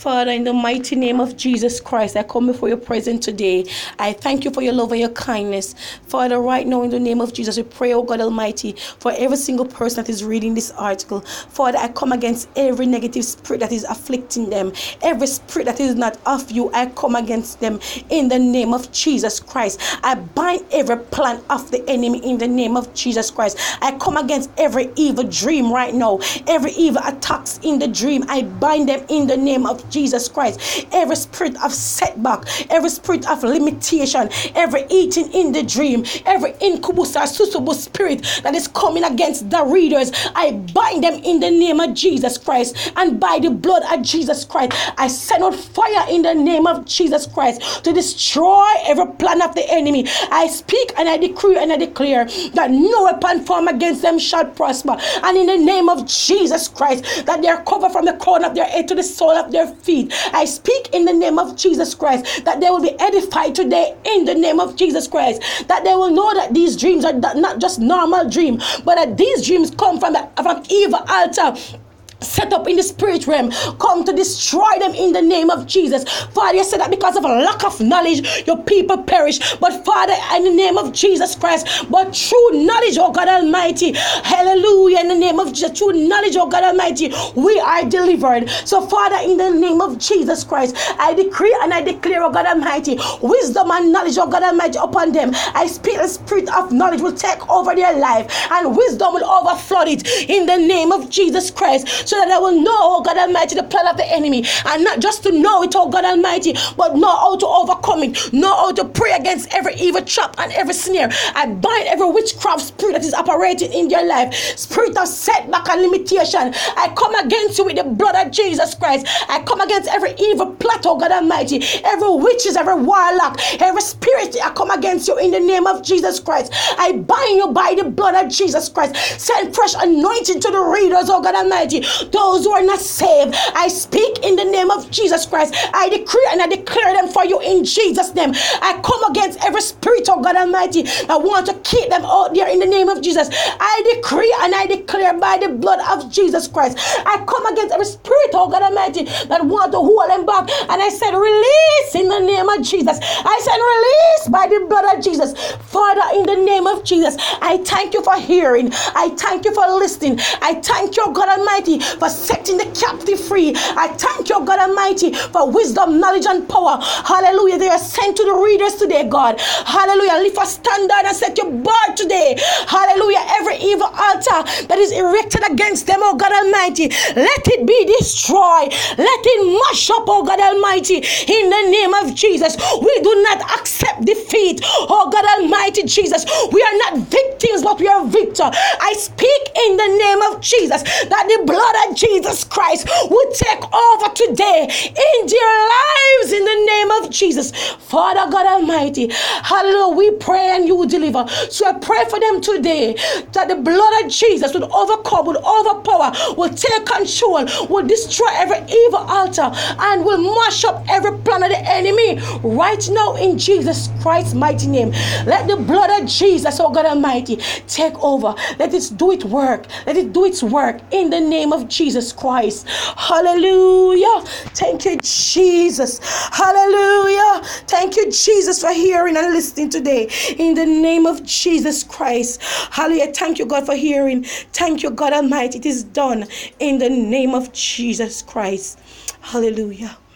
Father, in the mighty name of Jesus Christ, I come before your presence today. I thank you for your love and your kindness. Father, right now in the name of Jesus, we pray, oh God Almighty, for every single person that is reading this article. Father, I come against every negative spirit that is afflicting them. Every spirit that is not of you, I come against them in the name of Jesus Christ. I bind every plan of the enemy in the name of Jesus Christ. I come against every evil dream right now. Every evil attacks in the dream, I bind them in the name of Jesus Christ. Every spirit of setback, every spirit of limitation, every eating in the dream, every incubus or succubus spirit that is coming against the readers, I bind them in the name of Jesus Christ. And by the blood of Jesus Christ, I send out fire in the name of Jesus Christ to destroy every plan of the enemy. I speak and I decree and I declare that no weapon formed against them shall prosper. And in the name of Jesus Christ, that they are covered from the crown of their head to the sole of their feet. I speak in the name of Jesus Christ that they will be edified today in the name of Jesus Christ. That they will know that these dreams are not just normal dreams, but that these dreams come from evil altar set up in the spirit realm, come to destroy them in the name of Jesus. Father, you said that because of a lack of knowledge, your people perish. But Father, in the name of Jesus Christ, but true knowledge, oh God Almighty, hallelujah, in the name of Jesus, true knowledge, oh God Almighty, we are delivered. So Father, in the name of Jesus Christ, I decree and I declare, oh God Almighty, wisdom and knowledge, oh God Almighty, upon them. I speak the spirit of knowledge will take over their life, and wisdom will overflow it in the name of Jesus Christ. So that I will know, oh God Almighty, the plan of the enemy, and not just to know it, oh God Almighty, but know how to overcome it, know how to pray against every evil trap and every snare. I bind every witchcraft spirit that is operating in your life, spirit of setback and limitation. I come against you with the blood of Jesus Christ. I come against every evil plot, oh God Almighty, every witches, every warlock, every spirit. I come against you in the name of Jesus Christ. I bind you by the blood of Jesus Christ. Send fresh anointing to the readers, oh God Almighty. Those who are not saved, I speak in the name of Jesus Christ. I decree and I declare them for you in Jesus' name. I come against every spirit, oh God Almighty, that want to keep them out there in the name of Jesus. I decree and I declare by the blood of Jesus Christ. I come against every spirit, oh God Almighty, that want to hold them back. And I said, release in the name of Jesus. I said, release by the blood of Jesus. Father, in the name of Jesus, I thank you for hearing. I thank you for listening. I thank you, God Almighty, for setting the captive free. I thank you, God Almighty, for wisdom, knowledge, and power. Hallelujah. They are sent to the readers today, God. Hallelujah. Lift a standard and set your bar today. Hallelujah. Every evil altar that is erected against them, oh God Almighty, let it be destroyed. Let it mash up, oh God Almighty, in the name of Jesus. We do not accept defeat, oh God Almighty Jesus. We are not victims, but we are victor. I speak in the name of Jesus that the blood of Jesus Christ will take over today in their lives in the name of Jesus. Father God Almighty, hallelujah, we pray and you will deliver. So I pray for them today that the blood of Jesus will overcome, will overpower, will take control, will destroy every evil altar, and will mash up every plan of the enemy right now in Jesus Christ's mighty name. Let the blood of Jesus, oh God Almighty, take over. Let it do its work. Let it do its work in the name of Jesus Christ. Hallelujah. Thank you, Jesus. Hallelujah. Thank you, Jesus, for hearing and listening today in the name of Jesus Christ. Hallelujah. Thank you, God, for hearing. Thank you, God Almighty. It is done in the name of Jesus Christ. Hallelujah.